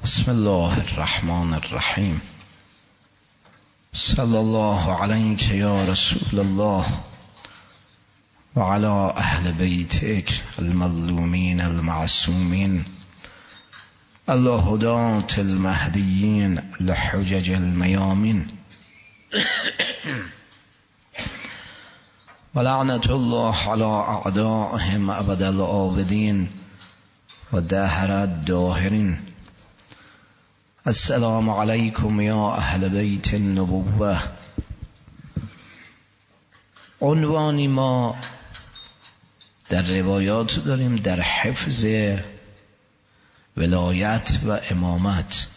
بسم الله الرحمن الرحیم. صلی الله علیک یا رسول الله و علی اهل بیتک المظلومین المعصومین الهداة المهدیین لحجج المیامین و لعنة الله علی اعدائهم ابد الآبدین و دهر الداهرین. السلام علیکم یا اهل بیت النبوة. عنوانی ما در روایات داریم در حفظ ولایت و امامت،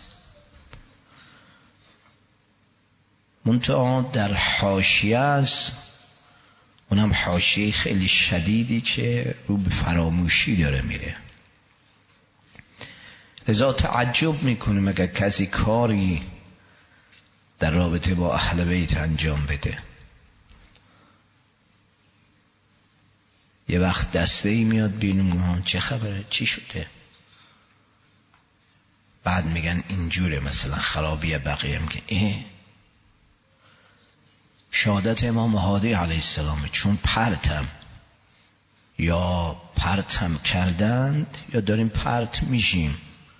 منتها در حاشیه است، اونم حاشیه خیلی شدیدی که رو به فراموشی داره میره. لذا تعجب میکنیم اگر کسی کاری در رابطه با اهل بیت انجام بده. یه وقت دسته ای میاد بیرون، چه خبره، چی شده؟ بعد میگن اینجوره، مثلا خرابی بقیه میگن شهادت امام هادی علیه السلام، چون پرتم کردند یا داریم پرت میشیم.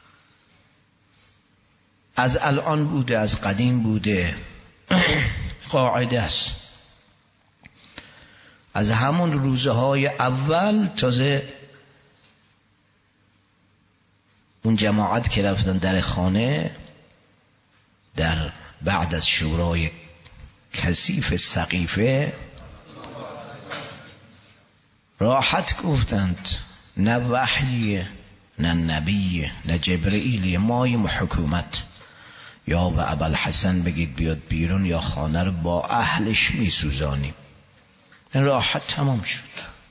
از الان بوده، از قدیم بوده، قاعده است. از همون روزهای اول تازه اون جماعت که رفتن در خانه در بعد از شورای کثیف سقیفه راحت گفتند نه وحی نه نبی نه جبرئیل، مایم حکومت، یا به ابوالحسن بگید بیاد بیرون یا خانه رو با اهلش میسوزانیم. این راحت تمام شد.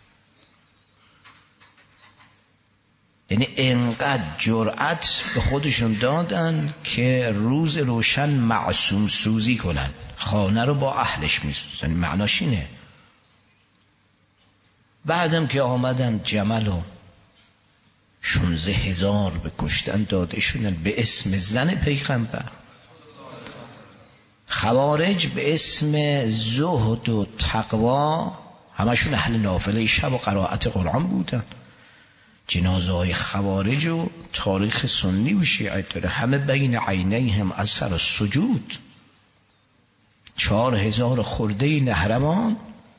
یعنی اینقدر جرأت به خودشون دادن که روز روشن معصوم سوزی کنن، خانه رو با اهلش میسوزن. معناش اینه. بعدم که آمدن جمل و 16,000 به کشتن داده شدن به اسم زن پیغمبر. خوارج به اسم زهد و تقوا، همشون اهل نافله شب و قرائت قرآن بودن. جنازه های خوارج و تاریخ سنی و شیعه داره، همه بین عینیهم اثر سجود. 4,000 خورده نهرمان.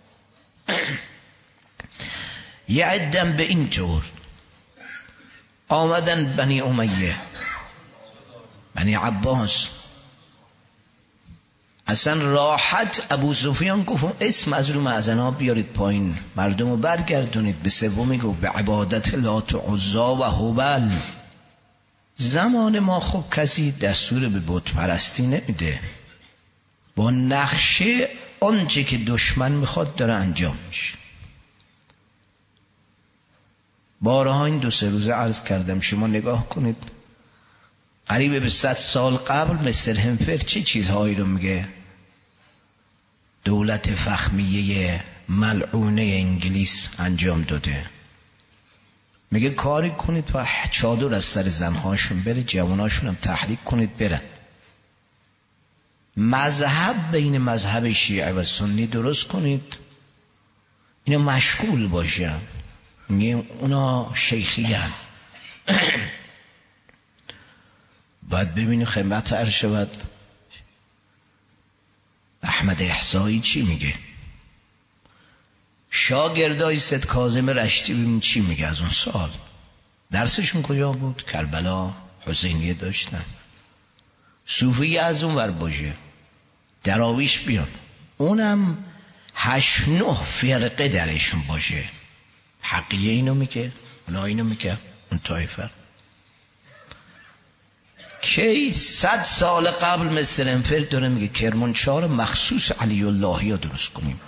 یه عدم به این طور آمدن بنی امیه، بنی عباس. اصلا راحت ابو سفیان گفت اسم از رو معزنا بیارید پایین، مردم رو برگردونید. به سومی گفت به عبادت لات و عزا و هبل. زمان ما خب کسی دستور به بت پرستی نمیده، با نقشه آنچه که دشمن میخواد داره انجام میشه. بارها این 2-3 روزه عرض کردم، شما نگاه کنید قریب به 100 سال قبل مستر همفر چه چیزهایی رو میگه دولت فخمیه ملعونه انگلیس انجام داده. میگه کاری کنید و چادر از سر زنهاشون بره، جواناشون هم تحریک کنید برن. مذهب بین مذهب شیعه و سنی درست کنید، اینا مشغول باشن. میگه اونا شیخی هن. باید ببینی خدمت عرض شود احمد احصایی چی میگه. شاگردای سید کاظم رشتی ببین چی میگه از اون سال. درسشون کجا بود؟ کربلا، حسینیه داشتن. صوفی از اون ور باشه، دراویش بیان، اونم 8-9 فرقه درشون باشه. حقیه اینو میگه، اونا اینو میگه، اون طایفه. کی 100 سال قبل مستر انفرد داره میگه کرمانشاه مخصوص علی اللهی ها درست کنیم،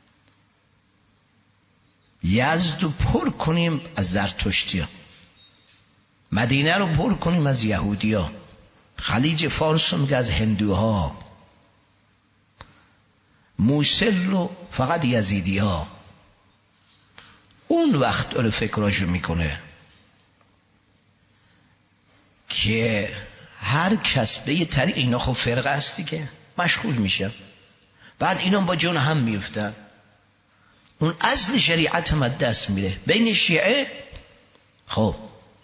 یزد رو پر کنیم از زرتشتی ها، مدینه رو پر کنیم از یهودی ها، خلیج فارس رو میگه از هندوها، موصل رو فقط یزیدی ها. اون وقت داره فکراشو میکنه که هر کس به یه طریق، اینا خب فرقه است دیگه، مشغول میشه، بعد اینا با جون هم میفتن، اون اصل شریعت هم دست میره. بین شیعه خب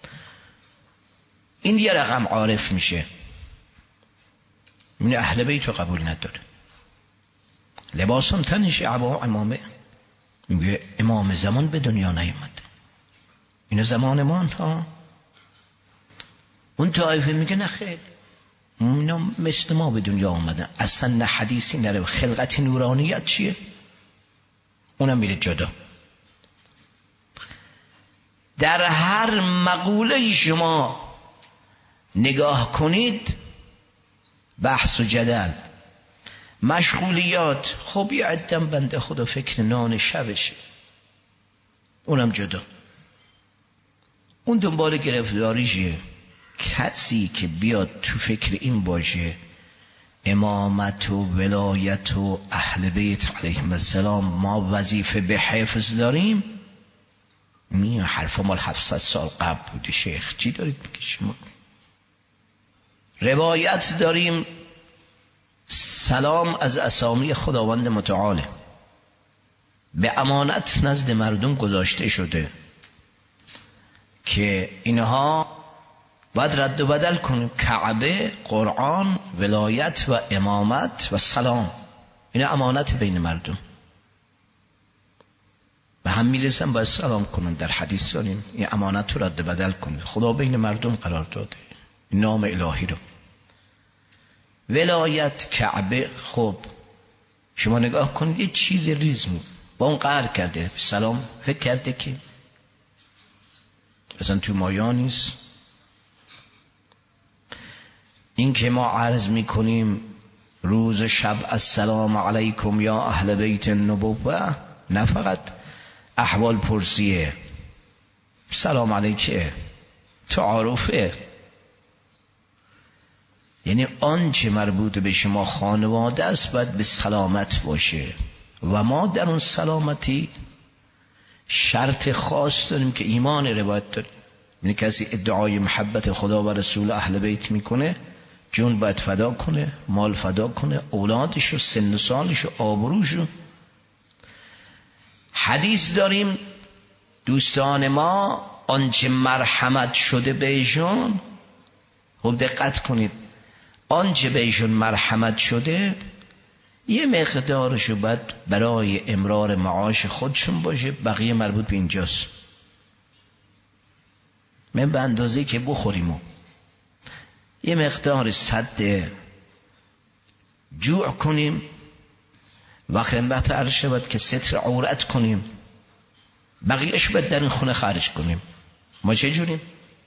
این یه رقم عارف میشه، این اهل بیت رو قبول نداره، لباسم تنش عبا امامه، میگه امام زمان به دنیا نیامده، اینا زمان ما ها. اون طایفه میگه نه خیر، اینا مثل ما به دنیا آمدن، اصلا نه حدیثی نره، خلقت نورانیت چیه، اونم میره جدا. در هر مقوله شما نگاه کنید بحث و جدل، مشغولیات، خب یه عدم بنده خدا فکر نان شبشه، اونم جدا. اون دنبال گرفتاریشه. کسی که بیاد تو فکر این باشه امامت و ولایت و اهل بیت علیهم السلام ما وظیفه به حفظ داریم، این حرف مال 700 سال قبل بوده شیخ، چی دارید میگید شما؟ روایت داریم سلام از اسامی خداوند متعاله، به امانت نزد مردم گذاشته شده که اینها باید رد و بدل کنیم، کعبه، قرآن، ولایت و امامت و سلام، این امانت بین مردم، به هم میرسن باید سلام کنن. در حدیث داریم این امانت رو رد و بدل کنید، خدا بین مردم قرار داده این نام الهی رو. ولایت، کعبه، خب شما نگاه کنید یه چیز ریزمو با اون قهر کرده، سلام فکر کرده که اصلا تو مایا نیست. این که ما عرض میکنیم روز شب السلام علیکم یا اهل بیت النبوه، نه فقط احوال پرسیه، سلام علیکه، تعارفه، یعنی آنچه مربوط به شما خانواده است باید به سلامت باشه و ما در اون سلامتی شرط خاص داریم که ایمان روایت داریم. یعنی کسی ادعای محبت خدا و رسول اهل بیت میکنه، جون باید فدا کنه، مال فدا کنه، اولادشو، سن و سالشو، آبروشو. حدیث داریم دوستان ما آنچه مرحمت شده بهشون، خب دقت کنید، آنچه بهشون مرحمت شده یه مقدارشو باید برای امرار معاش خودشون باشه، بقیه مربوط به اینجاست. من به اندازه که بخوریم یه مقدار صد جوع کنیم و خدمت عرض شود که ستر عورت کنیم، بقیهش باید در این خونه خارج کنیم. ما چه جوریم؟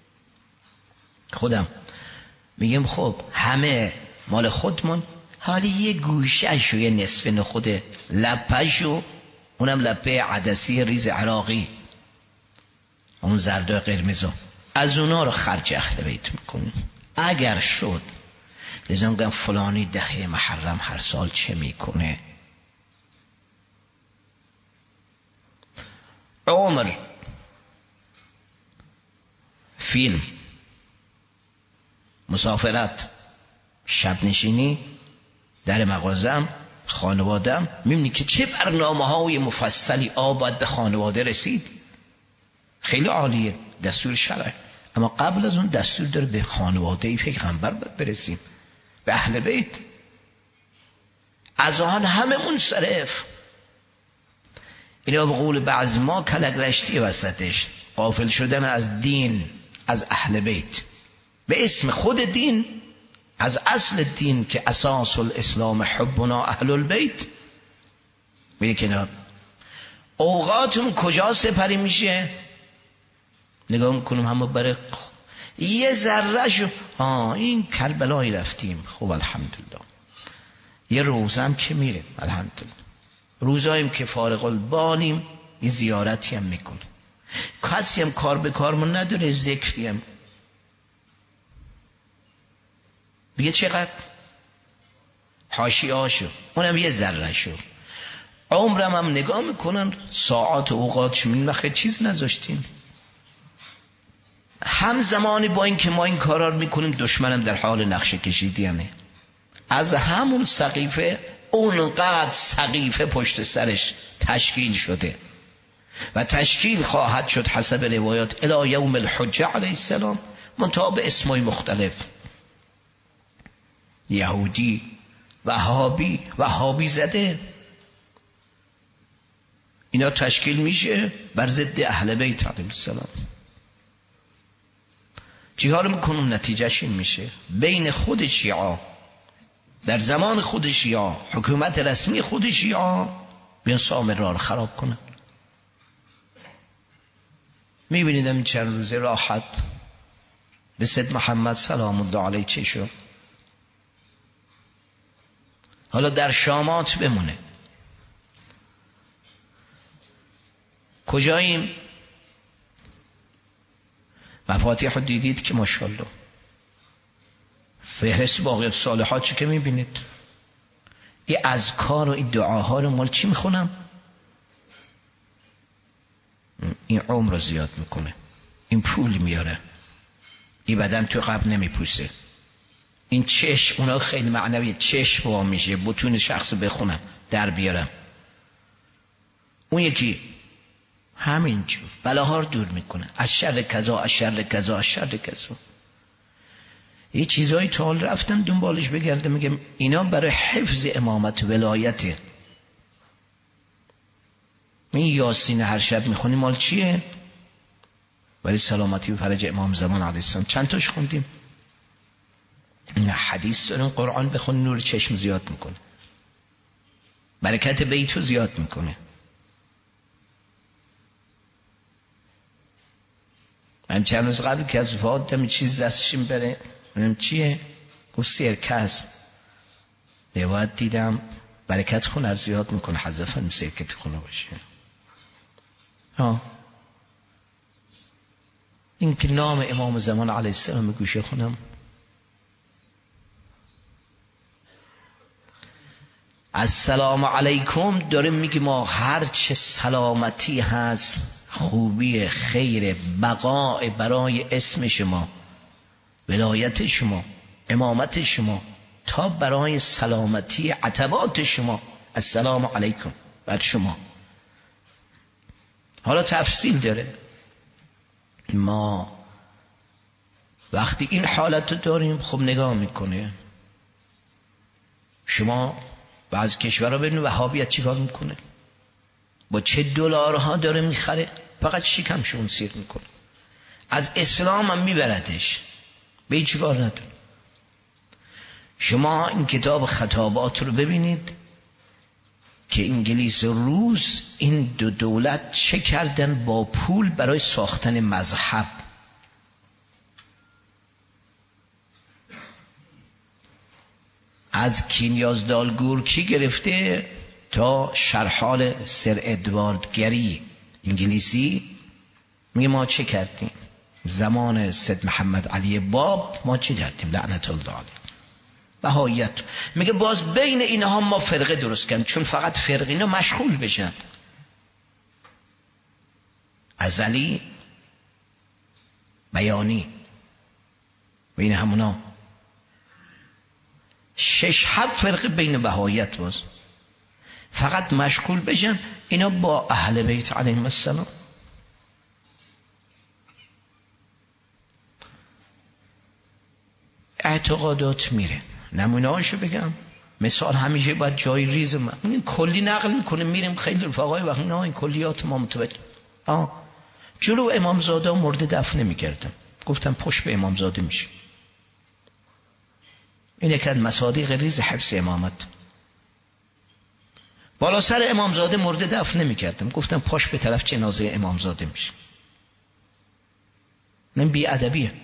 خودم میگم خب همه مال خودمون، حالی یه گوشهشو، یه نصف نخود لپهشو، اونم لپه عدسی ریز عراقی، اون زردای قرمزو، از اونا رو خرج اهل بیت میکنیم اگر شد. لذا میگم فلانی دهه محرم هر سال چه میکنه. عمر، فیلم، مسافرت، شب نشینی، در مغازم، خانوادم، میبینی که چه برنامه های مفصلی باید به خانواده رسید. خیلی عالیه، دستور شرع، اما قبل از اون دستور داره به خانواده پیغمبر باید برسیم، به اهل بیت. از آن همه منصرف. اینا به قول بعض ما کلک رشتی وسطش، غافل شدن از دین، از اهل بیت، به اسم خود دین، از اصل دین که اساس الاسلام حبنا اهل البیت. میگه کنار اوقاتم کجا سپری میشه، نگاه میکنم همه برای یه ذره شو، این کربلایی رفتیم، خب الحمدلله، یه روزم که میره الحمدلله، روزاییم که فارغ البالیم یه زیارتی هم میکنه، کسی هم کار به کارمون نداره، ذکری هم بگه چقدر حاشیه هاشو، اونم یه ذره شو. عمرم هم نگاه میکنن ساعات و اوقاتش، من خیلی چیز نذاشتیم. همزمان با این که ما این کارا رو میکنیم دشمنم در حال نقشه کشیدنه. از همون سقیفه اونقدر سقیفه پشت سرش تشکیل شده و تشکیل خواهد شد حسب روایات الی یوم الحجه علیه السلام، منتها به اسمای مختلف. یهودی، وهابی زده، اینا تشکیل میشه بر ضد اهل بیت علیهم السلام. چیکار میکنم؟ نتیجهش این میشه بین خود شیعه، در زمان خود شیعه، حکومت رسمی خود شیعه بیان سامرا رو خراب کنن. میبینیدم این چند روزه راحت به سید محمد سلام الله علیه چه شد. حالا در شامات بمونه. کجاییم؟ مفاتیح دیدید که ماشاءالله فهرست باقیات صالحات چی که میبینید. این اذکار و این دعاها رو مال چی میخونم؟ این عمر رو زیاد میکنه، این پول میاره، این بدن تو قبل نمیپوسه، این چشم، اونا خیلی معنویه، چشم وا میشه بتون شخص بخونم در بیارم. اون یکی همینجور بلاها رو دور میکنه، از شر کذا، از شر کذا، از شر کذا. یه چیزایی تا حال رفتم دنبالش بگردم، میگم اینا برای حفظ امامت و ولایته. این یاسین هر شب میخونی مال چیه؟ برای سلامتی و فرج امام زمان علیه السلام. چند تاش خوندیم؟ این حدیث داریم، قرآن بخون نور چشم زیاد میکنه، برکت بیتو زیاد میکنه. من چند روز قبل که از وفات دم چیز دستشیم بره، منم چیه؟ گفت سرکه است. روایت دیدم برکت خونه زیاد میکنه، حذفا سرکت خونه باشه. این که نام امام زمان علیه السلام گوشه خونم، السلام علیکم داریم میگی ما هر چه سلامتی هست، خوبی، خیر، بقاء برای اسم شما، ولایت شما، امامت شما، تا برای سلامتی عتبات شما، السلام علیکم بر شما. حالا تفصیل داره. ما وقتی این حالت رو داریم خب نگاه میکنه، شما بعض کشورها ببینید وهابیت چیکار میکنه، با چه دلارها داره میخره، فقط شکمشون سیر میکنه، از اسلام هم میبردش، به هیچ کار نداره. شما این کتاب خطابات رو ببینید که انگلیس و روس این دو دولت چه کردن با پول برای ساختن مذهب. از کینیازدال گورکی گرفته تا شرحال سر ادوارد گری انگلیسی، میگه ما چه کردیم زمان سید محمد علی باب، ما چه کردیم لعنت الله علیه. بهایت میگه باز بین اینها ما فرقه درست کردیم، چون فقط فرقه اینا مشغول بشن. ازلی، بیانی، بین همونا 6 7 فرقه بین بهایت باز فقط مشغول بشن اینا با اهل بیت علیهم السلام. اعتقادات میره. نمونه هاشو بگم، مثال همیشه باید جای ریز این کلی نقل میکنه، میریم خیلی رفقای وقت نه این کلیات ما متوجه. جلو امامزاده مرده دفن نمیکردم، گفتم پشت به امامزاده میشه. این یکی از مصادیق ریز حفظ امامت. بالا سر امامزاده مرده دفن نمیکردم، گفتم پاش به طرف جنازه امامزاده میشه. این بی ادبیه.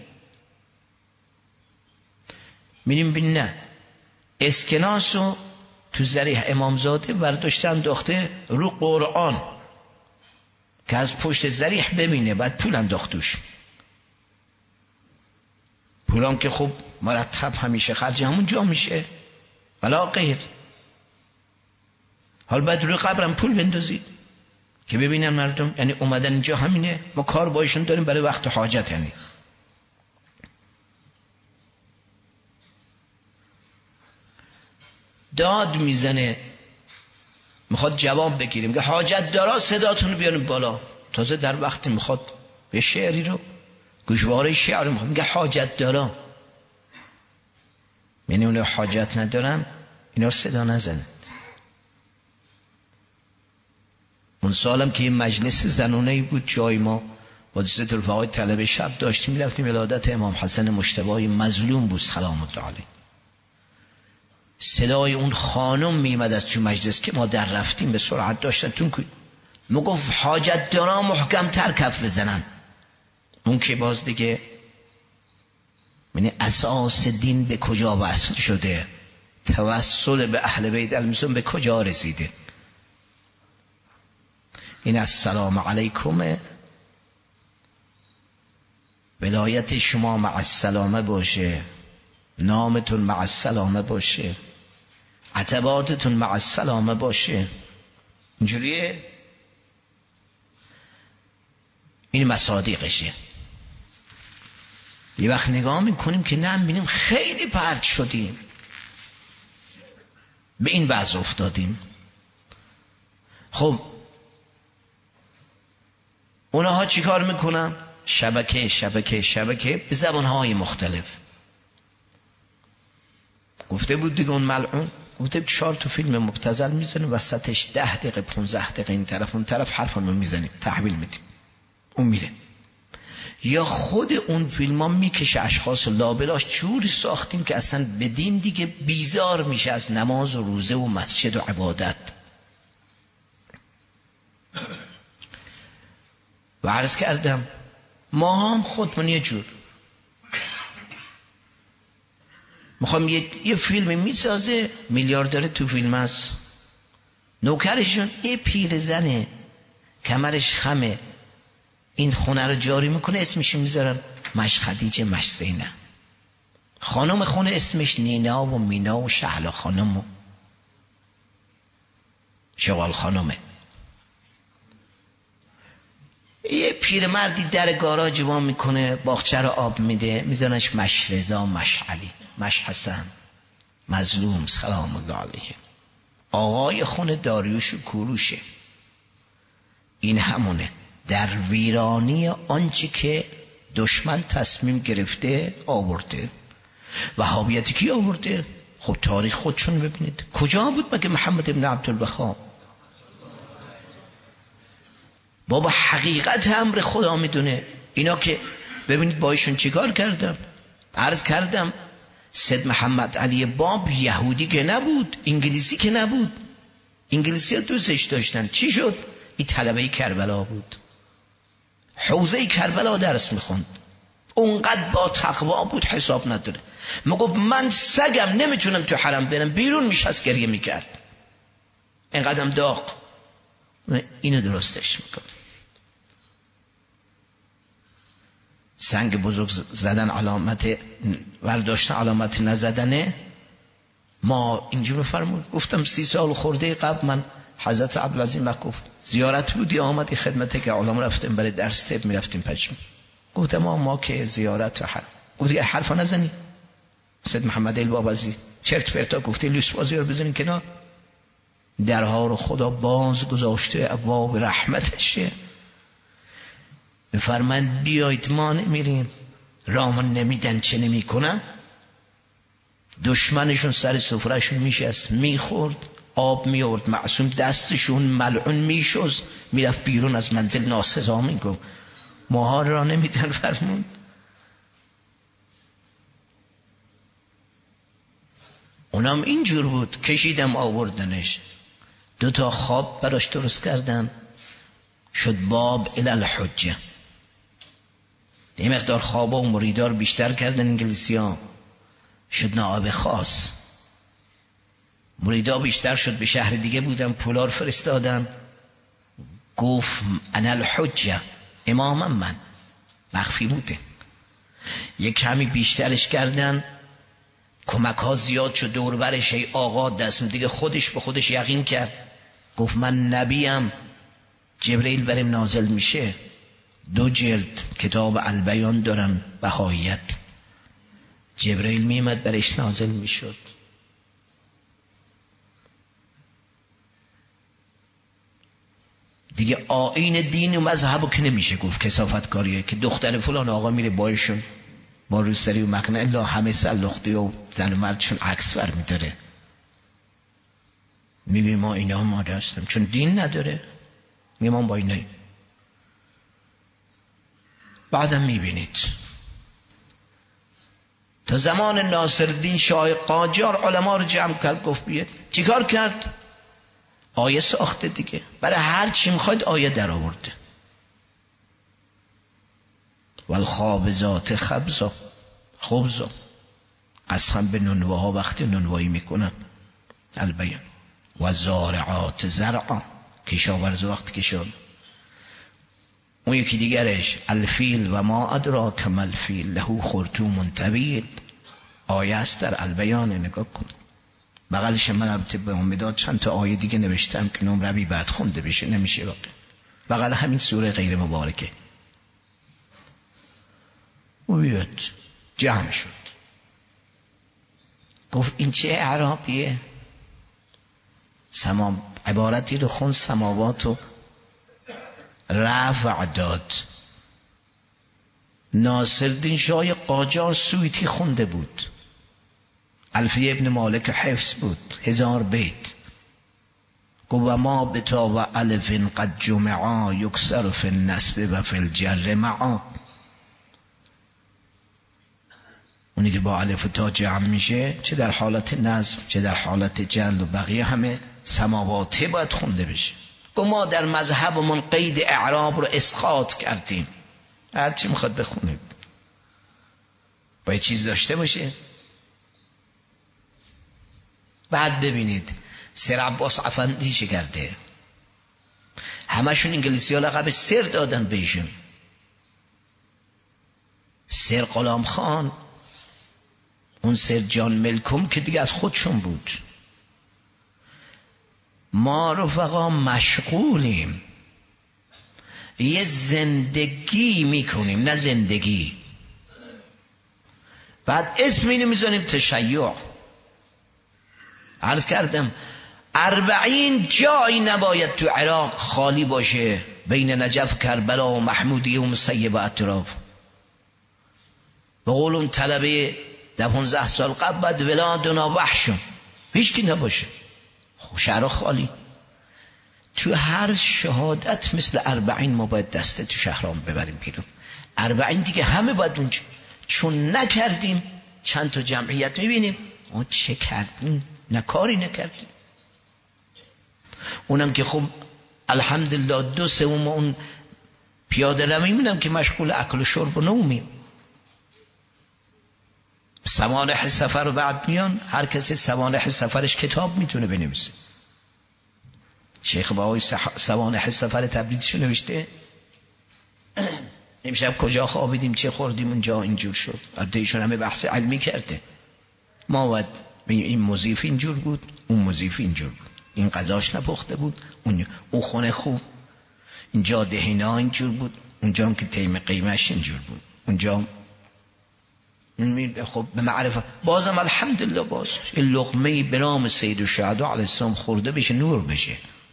میریم بین نه اسکناسو تو ذریح امامزاده برداشته انداخته رو قرآن که از پشت ذریح ببینه، بعد پول انداختوش. پولام که خوب مرتب همیشه خرج همون جا میشه بلا غیر. حال بعد روی قبرم پول بندازید که ببینم مردم، یعنی اومدن اینجا همینه، ما کار بایشون داریم برای وقت حاجت. یعنی داد میزنه میخواد جواب بگیریم که حاجت دارا صداتون بیاریم بالا. تازه در وقتی میخواد به شعری رو گوشواره شعر میخواد میگه حاجت دارا، یعنی اون حاجت ندارن اینا صدا نزنند. اون سالم که یه مجلس زنونه‌ای بود جای ما حادثه الفقای طلبه شب داشتیم میرفتیم ولادت امام حسن مجتبی مظلوم بود سلام الله علیه. صدای اون خانم میمد از تو مجلس که ما در رفتیم به سرعت داشتن تون کنیم میگفت حاجت دارا محکم تر کف بزنن. اون که باز دیگه یعنی اساس دین به کجا وصل شده، توسل به اهل بیت المسلم به کجا رسیده. این السلام علیکم ولایت شما مع السلامه باشه، نامتون مع السلامه باشه، عتباتتون مع السلامه باشه. اینجوریه. این مصادیقشه. یه وقت نگاه میکنیم که نه بینیم خیلی پرت شدیم، به این وضع افتادیم. خب اونها چی کار میکنن؟ شبکه به زبانهای مختلف. گفته بود دیگه اون ملعون، گفته 4 تا فیلم مبتذل میزنه وسطش 10 دقیقه 15 دقیقه این طرف اون طرف حرفمون میزنیم تحویل میدیم اون میره. یا خود اون فیلم ها میکشه اشخاص لابلاش جوری ساختیم که اصلا به دین دیگه بیزار میشه از نماز و روزه و مسجد و عبادت. و عرض کردم ما هم خودمون یه جور میخوام یه فیلم میسازه میلیاردره تو فیلم هست، نوکرشون یه پیر زنه کمرش خمه این خونه رو جاری میکنه اسمشون میذارن مش خدیجه مش زینب. خانم خونه اسمش نینا و مینا و شهلا خانم و شوال خانمه. یه پیرمردی در گاراژ وا میکنه باغچه رو آب میده میذارنش مش رضا مش علی مش حسن مظلوم سلام الله علیه. آقای خونه داریوش و کوروشه. این همونه در ویرانی آنچه که دشمن تصمیم گرفته آورده. وهابیتی کی آورده؟ خب تاریخ خودشون ببینید کجا بود مگه محمد ابن عبدالوهاب؟ بابا حقیقت امر خدا میدونه. اینا که ببینید با ایشون چیکار کردم. عرض کردم سید محمد علی باب یهودی که نبود، انگلیسی که نبود. انگلیسی ها دوستش داشتن. چی شد؟ این طلبه کربلا بود، حوزه کربلا درس میخوند، اونقدر با تقوا بود حساب نداره. میگفت من سگم نمیتونم تو حرم برم، بیرون میشست گریه میکرد اینقدرم داغ. اینو درستش میکنم. سنگ بزرگ زدن علامت ورداشتن علامت نزدنه. ما اینجور فرمود. گفتم 30 سال خورده قبل من حضرت عبدالعظیم گفت زیارت بودی آمدی خدمته که علما رفتیم برای درس طب میرفتیم پجم. گفتم ما که زیارت و حرم. گفت دیگه حرفا نزنی. سید محمد البابزی چرت پرتا گفته لوس بازی رو بزنین کنار. درها رو خدا باز گذاشته ابواب رحمتشه. بفرمایند بیایید ما نمیریم. رامون نمیدن چه نمیکنن. دشمنشون سر سفرهشون میشست میخورد آب میورد معصوم دستشون ملعون میشوز میرفت بیرون از منزل ناسزا میگفت ماها را نمیدن. فرمون اونم اینجور بود کشیدم آوردنش. 2 تا خواب براش درست کردن شد باب الالحجه. یه مقدار خواب و مریدار بیشتر کردن انگلیسی ها شد نائب خاص. مریدا بیشتر شد به شهر دیگه بودن پولار فرستادن گفت انا الحجه امامم من مخفی بوده. یک کمی بیشترش کردن کمک ها زیاد شد دور برش. ای آقا دست دیگه خودش به خودش یقین کرد گفت من نبیم جبرئیل برم نازل میشه. 2 جلد کتاب البیان دارم بهاییت. جبرئیل میمد برش نازل میشد. دیگه آیین دین و مذهبو که نمیشه گفت کثافت کاریه که دختر فلان آقا میره بایشون با روسری و مقنعه الا همه سلختی و زن و مردشون عکس ور میداره. میگه ما اینا ماده هستم چون دین نداره، میگه ما با اینایی. بعدم میبینید تا زمان ناصرالدین شاه قاجار علما رو جمع کرد، گفت بیاد. چیکار کرد؟ آیه ساخته دیگه، برای هر چی میخواید آیه در آورده. والخابزات خبزا، خبزا قسم به نونواها وقتی نونوایی میکنن البیان. و زارعات زرعا، کشاورز وقت کشاورز. اون یکی دیگرش الفیل و ما ادراک ما الفیل له خرطوم طویل، آیه است در البیان. نگاه کن بغلش من البته به امیداد چند تا آیه دیگه نوشتم که نمره بعد خونده بشه، نمیشه واقع. بغل همین سوره غیر مبارکه. و بیاد جمع شد، گفت این چه اعرابیه؟ عبارتی رو خون سماواتو رفع داد. ناصرالدین شاه قاجار سویتی خونده بود، الفیه ابن مالک حفظ بود، 1000 بیت. گفت و ما بتا و الف قد جمعا یکسر فی النصب و فی الجر معا. اونی که با الف و تا جمع میشه چه در حالت نصب چه در حالت جر و بقیه همه سماواتی باید خونده بشه. گفت ما در مذهبمون قید اعراب رو اسقاط کردیم، هر چی میخواد بخونید باید چیز داشته باشه. بعد ببینید سر عباس افندی چه کرده، همشون انگلیسی ها لقب سر دادن بهشون. سر غلام خان، اون سر جان ملکم که دیگه از خودشون بود. ما رفقا مشغولیم یه زندگی میکنیم، نه زندگی. بعد اسم اینو میذاریم تشیع. عرض کردم 40 جایی نباید تو عراق خالی باشه بین نجف و کربلا و محمودیه و مسیب و اطراف. به قول اون طلبه در 15 سال قبل باید ولادنا وحشون، هیچ کی نباشه، شهر خالی. تو هر شهادت مثل 40 ما باید دسته تو شهرام ببریم بیرون. 40 دیگه همه باید اونجا، چون نکردیم چند تا جمعیت میبینیم ما چه کردیم، نه کاری نکردیم. اونم که خب الحمدلله 2/3 اون پیاده روی میبینم که مشغول اکل و شرب و نومیم. سوانح سفر رو بعد میان، هر کسی سوانح سفرش کتاب میتونه بنویسه. شیخ بهایی سوانح سفر تبریزشو نوشته. امشب کجا خوابیدیم چه خوردیم اونجا اینجور شد. ایشون همه بحث علمی کرده. ما باید این مضیف اینجور بود، اون مضیف اینجور بود، این غذاش نپخته بود، اون خونه خوب، اینجا دهینا اینجور بود، اونجا هم که تیم قیمش اینجور بود، اونجا خب به معرفت. بازم الحمدلله باز این لقمه به نام سید الشهدا علیه السلام خورده بشه نور بشه.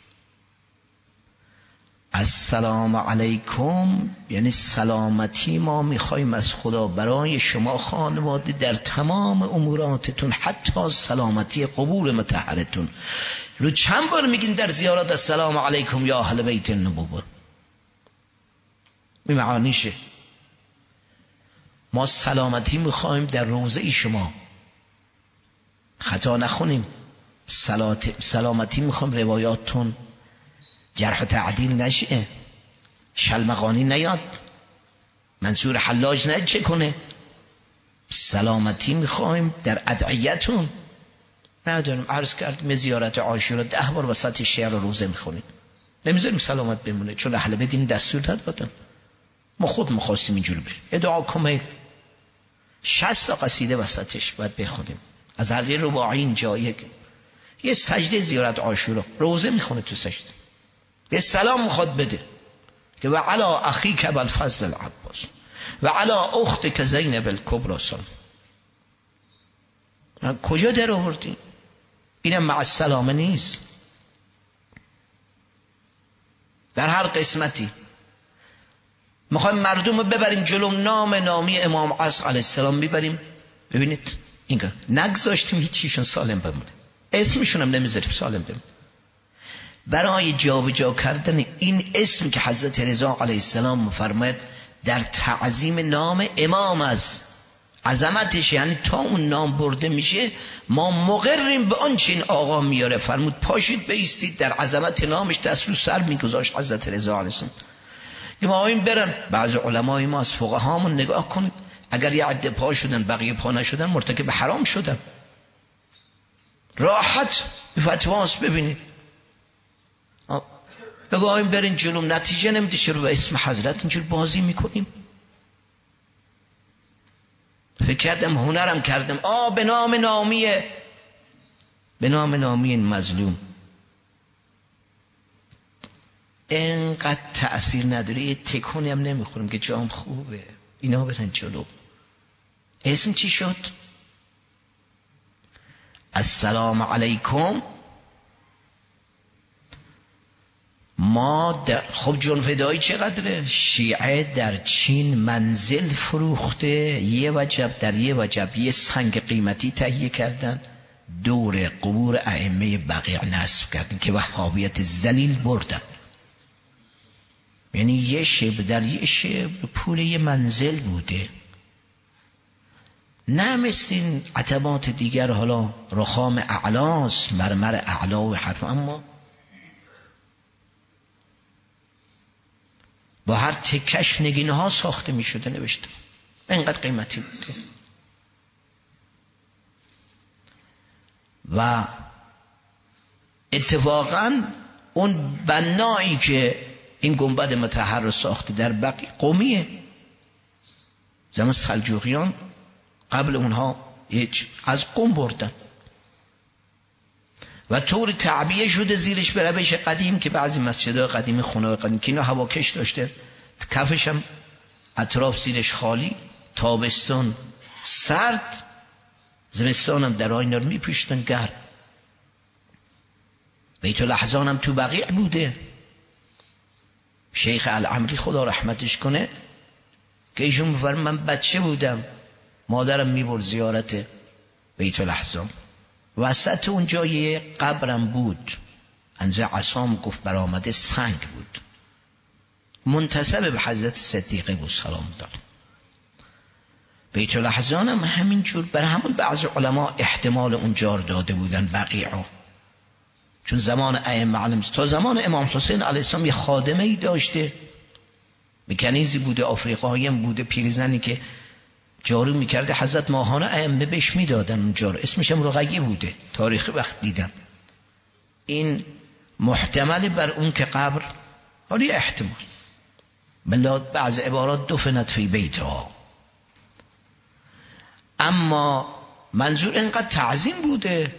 السلام علیکم یعنی سلامتی ما میخوایم از خدا برای شما خانواده در تمام اموراتتون، حتی سلامتی قبور مطهرتون. رو چند بار میگین در زیارت السلام علیکم یا اهل بیت النبوه؟ این معانیشه. ما سلامتی میخوایم در روضه شما، خطا نخونیم. سلامتی میخوایم روایاتتون جرح و تعدیل نشه، شلمغانی نیاد، منصور حلاج نه چه کنه. سلامتی میخوایم در ادعیتون. نداریم عرض کردیم زیارت عاشورا 10 بار وسط شهر رو روزه میخونیم، نمیذاریم سلامت بمونه، چون اهل بیت این دستور دادن. ما خود میخواستیم اینجوری بشه. ادعا کمیل 60 تا قصیده وسطش باید بخونیم. از علی رباعی اینجا یه سجده زیارت عاشورا روزه میخونه، تو سجده یه سلام میخواد بده که و علا اخیک بالفضل العباس و علا اختک زینب الکبری سلام. کجا در آوردین؟ اینم مع السلامه نیست. در هر قسمتی. میخوایم مردم رو ببریم جلو، نامی امام عصر علیه السلام میبریم. ببینید اینگاه نگذاشتیم هیچیشون سالم بمونه، اسمشون هم نمیذاریم سالم بمونه. برای جابجا کردن این اسم که حضرت رضا علیه السلام مفرماید در تعظیم نام امام از عظمتش، یعنی تا اون نام برده میشه ما مقریم به آنچه این آقا میاره. فرمود پاشید بایستید در عظمت نامش، دست رو سر میگذاشت حضرت رضا علیه السلام. ما این برن، بعض علمای ما از فقهامون نگاه کنید، اگر یه عده پا شدن بقیه پا نشدن مرتکب حرام شدن. راحت فتواست. ببینید بگویم برین جلو، نتیجه نمیده. چرا به اسم حضرت اینجور بازی میکنیم؟ فکر کردم هنرم کردم، به نام نامیه، به نام نامی این مظلوم. اینقدر تأثیر نداره، یه تکونی هم نمیخورم که جام خوبه، اینا برن جلو. اسم چی شد؟ السلام علیکم. ما خب جون فدایی چقدره؟ شیعه در چین منزل فروخته، یه وجب در یه وجب یه سنگ قیمتی تهیه کردن، دور قبور ائمه بقیع نصب کردن که وهابیت ذلیل بردن. یعنی یه شب در یه شب پول یه منزل بوده. نه مثل این عتبات دیگر، حالا رخام اعلاس، مرمر اعلا و حرف، اما با هر تکش نگینه ها ساخته می شده، نوشته اینقدر قیمتی بوده. و اتفاقا اون بنایی که این گنبد مطهر رو ساخته در بقیع قومیه، زمان سلجوقیان قبل اونها از قم بردن و طور تعبیه شده زیرش به روش قدیم که بعضی مسجدهای قدیم، خونه قدیم که اینا هواکش داشته، کفش هم اطراف زیرش خالی، تابستان سرد، زمستان هم در اینا رو میپوشتن گرم. بیت الاحزان هم تو بقیع بوده. شیخ العمری خدا رحمتش کنه که ایشون میفرم من بچه بودم مادرم میبرد زیارت بیت الاحزان، وسط اونجا یه قبرم بود، انجا عصام گفت برآمده سنگ بود، منتسب به حضرت صدیقه بود سلام الله. بیت الاحزان هم همین جور، برای همون بعض علما احتمال اونجا رو داده بودن بقیعو، چون زمان ائمه علم تا زمان امام حسین علیه السلام یه خادمه ای داشته، مکانیزی بوده آفریقایی هم بوده، پیرزنی که جارو میکرده، حضرت ماهانه ائمه بهش میدادن اونجا رو، اسمش هم رقیه بوده. تاریخ وقت دیدم این محتمل بر اون که قبر، حالی احتمال بلا بعض عبارات دفنت فی بیتها، اما منظور اینقدر تعظیم بوده.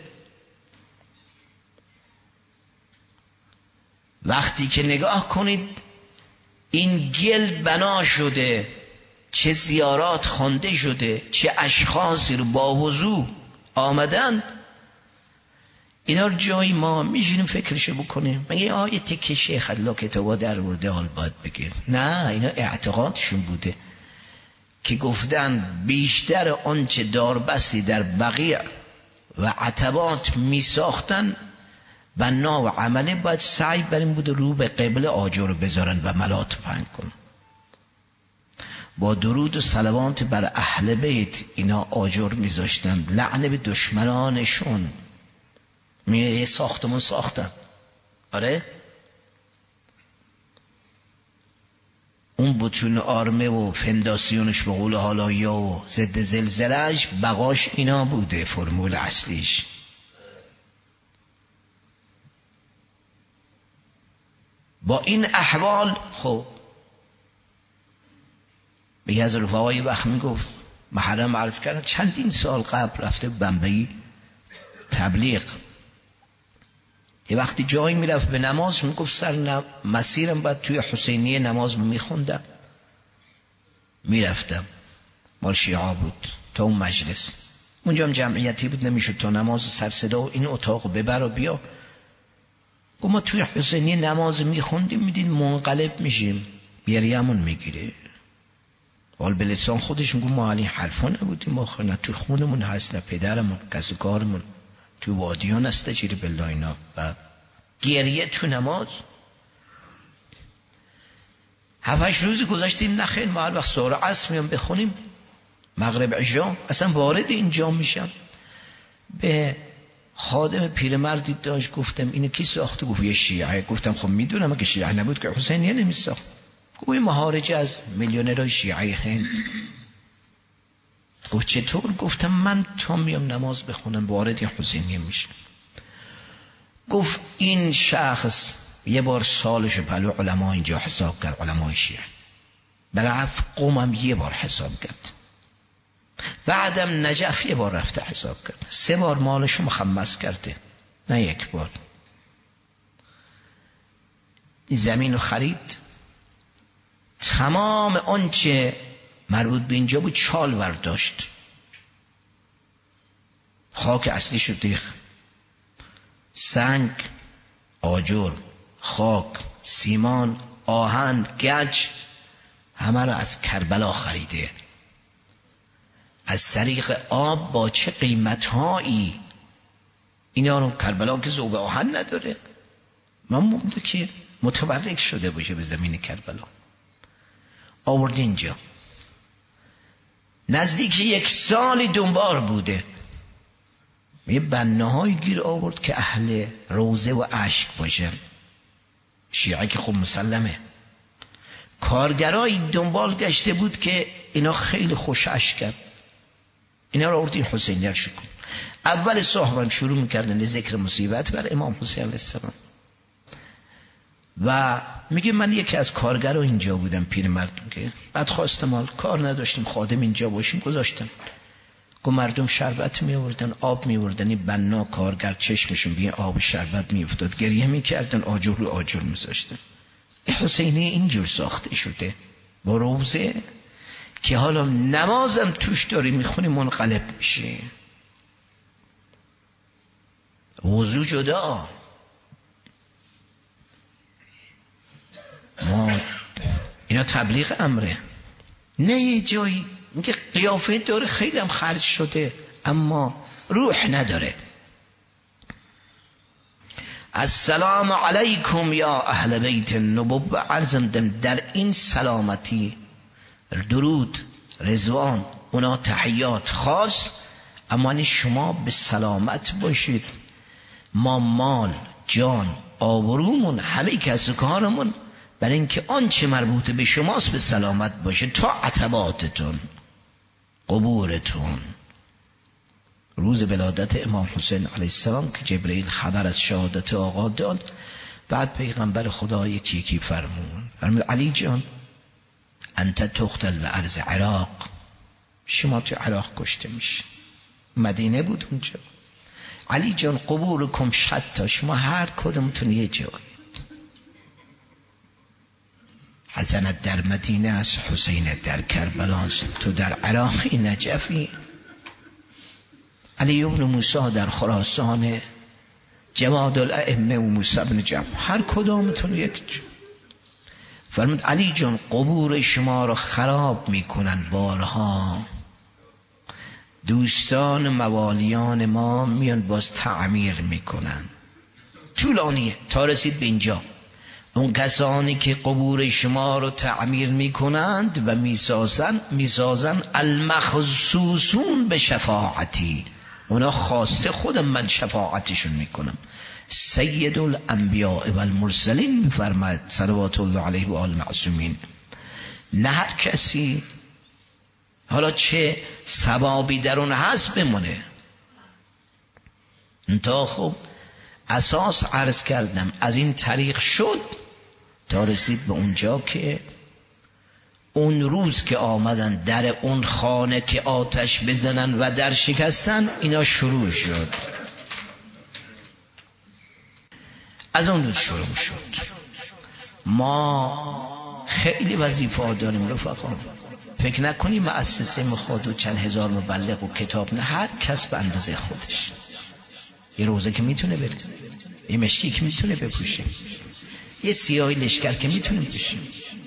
وقتی که نگاه کنید این گل بنا شده، چه زیارات خوانده شده، چه اشخاصی رو با وضوع آمدند، اینا رو جایی ما میشینیم فکرشو بکنیم مگه آیه که شیخ الله کتابا در ورده حال باید بگیم؟ نه، اینا اعتقادشون بوده که گفتن بیشتر آنچه داربستی در بقیع و عتبات می ساختن بنا و عمله باید سعی بر این بوده رو به قبله آجر بذارن و ملات پهن کنن، با درود و صلوات بر اهل بیت اینا آجر میذاشتن، لعنه به دشمنانشون. یه ساختمون ساختن، آره اون بتون آرمه و فنداسیونش به قول حالایا و ضد زلزلهش بقاش اینا بوده، فرمول اصلیش. با این احوال خب میگه از رفاقای وقت میگفت محرم عرض کردن چندین سال قبل رفته بمبئی تبلیغ، یه وقتی جایی میرفت به نماز میگفت سر مسیرم باید توی حسینیه نماز میخوندم، میرفتم مال شیعه بود تا اون مجلس، اونجا هم جمعیتی بود نمیشد تا نماز سر صدا و این اتاق ببر و بیا. گفت ما توی حسینیه نماز میخوندیم میدید منقلب میشیم، گریه‌مون میگیره. حال به لسان خودش میگه ما علی حرفا نبودیم، ما نه تو خونمون هست نه پدرمون کس کارمون تو وادیان استجیر بالله اینا. و گریه تو نماز 7-8 روزی گذاشتیم نخیر ما هر وقت سحر عصر میام بخونیم مغرب عشا اصلا وارد اینجا میشم. به خادم پیرمردی داشت گفتم اینو کی ساخته؟ گفت یه شیعه. گفتم خب میدونم اگه شیعه نبود که حسینیه نمیساخت. گفت این مهارج از میلیونرهای شیعه هند. گفت چطور؟ گفتم من تا میام نماز بخونم وارد حسینیه میشم. گفت این شخص یه بار سالش پلو علما اینجا حساب کرد، علمای شیعه برعف قومم یه بار حساب کرد، بعدم نجف یه بار رفته حساب کرد، 3 بار مالشو مخمس کرده نه 1 بار. این زمین رو خرید، تمام آنچه مربوط به اینجا بود چال برداشت، خاک اصلی شد ریخ، سنگ، آجر، خاک، سیمان، آهن، گچ همه رو از کربلا خریده. از طریق آب با چه قیمتهایی اینا رو، کربلا که ذوب آهن نداره، من مونده که متبرک شده باشه به زمین کربلا، آورد اینجا. نزدیک 1 سالی دنبال بوده، یه بناهای گیر آورد که اهل روزه و اشک باشن. شیعه که خب مسلمه. کارگرای دنبال گشته بود که اینا خیلی خوش اشک کرد، اینا رو آورد این حسینیه شد. اول صحبان شروع میکردن ذکر مصیبت بر امام حسین علیه السلام و میگه من یکی از کارگرها اینجا بودم، پیرمرد میگه، بعد خواستم مال کار نداشتیم خادم اینجا باشیم گذاشتم. گفت مردم شربت میوردن، آب میوردن، این بنا کارگر چشمشون به آب شربت میافتاد، گریه میکردن، آجر رو آجر میذاشتن. حسینی اینجور ساخته شده با روزه که حالا نمازم توش داری میخونی منقلب میشه. وضو جدا، ما اینا تبلیغ امره، نه یه جایی میگه قیافه داره خیلی هم خرج شده اما روح نداره. السلام علیکم یا اهل بیت النبوه، عرضم در این سلامتی درود رضوان اونا تحیات خاص، اما شما به سلامت باشید. ما مال جان آبرومون همه کس کارمون برای اینکه آنچه مربوط به شماست به سلامت باشه، تا عتباتتون قبورتون. روز ولادت امام حسین علیه السلام که جبرئیل خبر از شهادت آقا داد، بعد پیغمبر خدا یکی فرمود علی جان انت تقتل به ارض عراق، شما تو عراق کشته میشه. مدینه بود اونجا. علی جان قبورکم شتا، شما هر کدومتون یه جایی. حسنت در مدینه است، حسین در کربلا است، تو در عراقی نجفی. علی ابن موسی در خراسان، جواد الائمه و موسی بن جعفر، هر کدامتون یک. فرمود علی جان قبور شما رو خراب میکنن بارها، دوستان موالیان ما میان باز تعمیر میکنن. طولانیه تا رسید به اینجا. اون کسانی که قبور شما رو تعمیر میکنند و میسازن المخصوصون به شفاعتی، اونا خاصه خودم من شفاعتشون میکنم. سید الانبیاء و المرسلین میفرماید صلوات الله علیه و آل معصومین. نه هر کسی حالا چه ثوابی در اون هست بمونه. تا خب اساس عرض کردم از این طریق شد تا رسید به اونجا که اون روز که آمدن در اون خانه که آتش بزنن و در شکستن، اینا شروع شد. از اون روز شروع شد. ما خیلی وظیفه داریم رفقا. فکر نکنی مؤسسه مخاطب و چند هزار مبلغ و کتاب، نه، هر کس به اندازه خودش. یه روزه که میتونه بره. یه مشکی که میتونه بپوشه، یه سیاهی لشکر که میتونه بشه.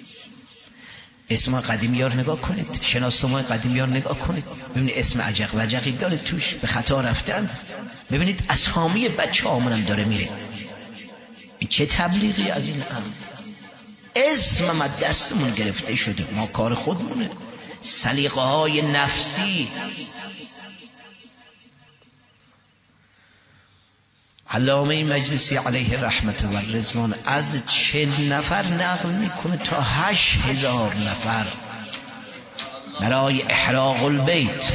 اسم قدیمی‌ها رو نگاه کنید، شناسنامه‌های قدیمی‌ها رو نگاه کنید، ببینید اسم عجق وجقی داره توش، به خطا رفتن. ببینید اسامی بچه‌هامون هم داره میره. این چه تبلیغی از این امر؟ اسم ما دستمون گرفته شده، ما کار خودمونه، سلیقه‌های نفسی. علامه مجلسی علیه رحمت و رضوان از 40 نفر نقل میکنه تا 8000 نفر برای احراق البیت.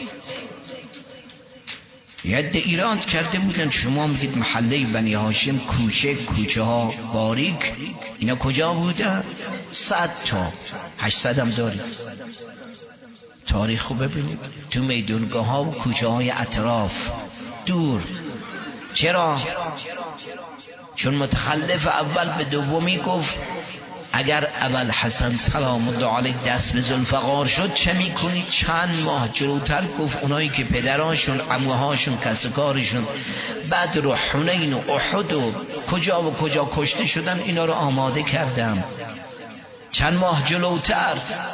ید ایران کرده بودن شما میگید محله بنی هاشم کوچه ها باریک، اینا کجا بودن؟ 100 تا 800 هم دارید. تاریخو ببینید تو میدونگاه ها و کوچه های اطراف دور. چرا؟ چون متخلف اول به دومی گفت اگر ابوالحسن سلام الله علیه دست به ذوالفقار شد چه میکنید؟ چند ماه جلوتر گفت اونایی که پدرانشون عموهاشون کسکارشون بدر و حنین و احد و کجا کشته شدن اینا رو آماده کردم. چند ماه جلوتر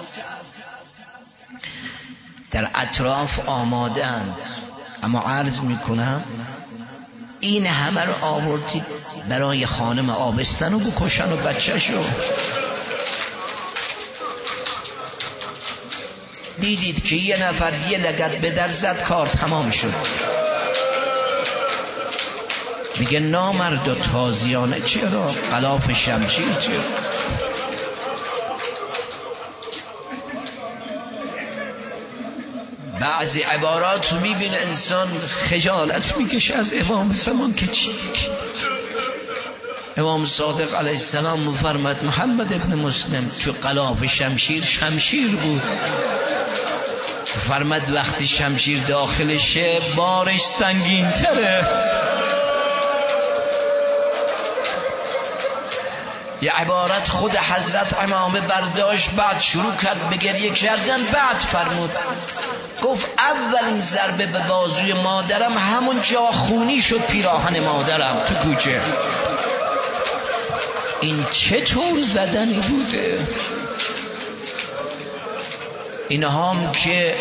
در اطراف آمادن. اما عرض میکنم این همه رو آوردید برای خانم آبستن و بکشن و بچه‌شو. دیدید که یه نفر یه لگد به در زد کار تمام شد. میگه نامرد و تازیانه چرا؟ غلاف شمشیر چرا؟ بعضی عبارات رو میبینه انسان خجالت میکشه از امام زمان که چی؟ امام صادق علیه السلام مفرمد محمد ابن مسلم تو غلاف شمشیر بود. فرمد وقتی شمشیر داخلشه بارش سنگین تره. یه عبارت خود حضرت امامه برداشت، بعد شروع کرد به گریه کردن. بعد فرمود گفت اولین ضربه به بازوی مادرم همون جا خونی شد پیراهن مادرم تو کوچه. این چطور زدنی بوده؟ اینها هم که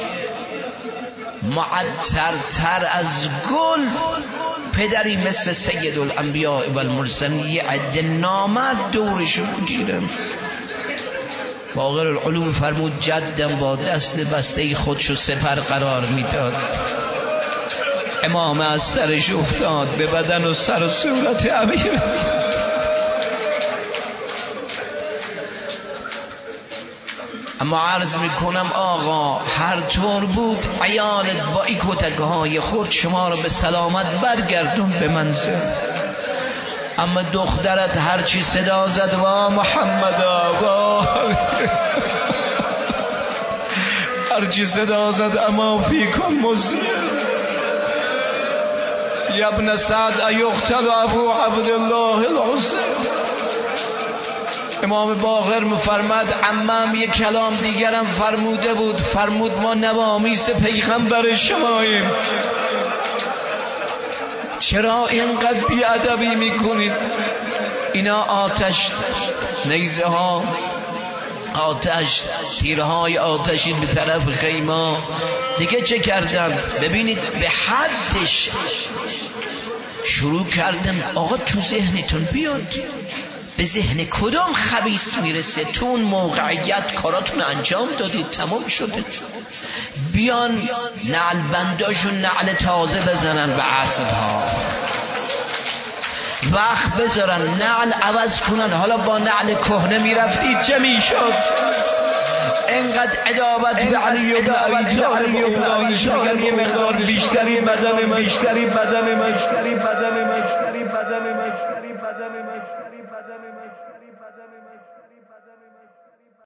معطرتر از گل، پدری مثل سید الانبیاء و المرسلین یه عده نامرد دورشون گیرن. باقر العلوم فرمود جدم با دست بسته خودشو سپر قرار میداد. امام از سرش افتاد به بدن و سر و صورت امیر. اما عرض میکنم آقا هر طور بود عیالت با این کتکهای خود شما رو به سلامت برگردون به منزل. اما دخترت هرچی صدا زد وا محمد آقا هرچی صدا زد اما فیکم مسلم یبن سعد ایقتل ابو عبدالله الحسین. امام باقر مفرمد عمم یک کلام دیگرم فرموده بود، فرمود ما نوامیس پیغمبر شماییم، چرا اینقدر بیادبی میکنید؟ اینا آتش، نیزه ها آتش، تیرهای آتشی به طرف خیمه دیگه چه کردن؟ ببینید به حدش شروع کردن. آقا تو ذهنتون بیاد به ذهن کدام خبیث میرسه تو اون موقعیت کاراتون انجام دادید تمام شده، بیان نعل بنداشون نعل تازه بزنن به عصبها، وقت بذارن نعل عوض کنن. حالا با نعل کهنه میرفتید چه میشد؟ اینقدر عداوت به علی ابن ابی طالب و اولایش میگن یه مقدار بیشتری بدن من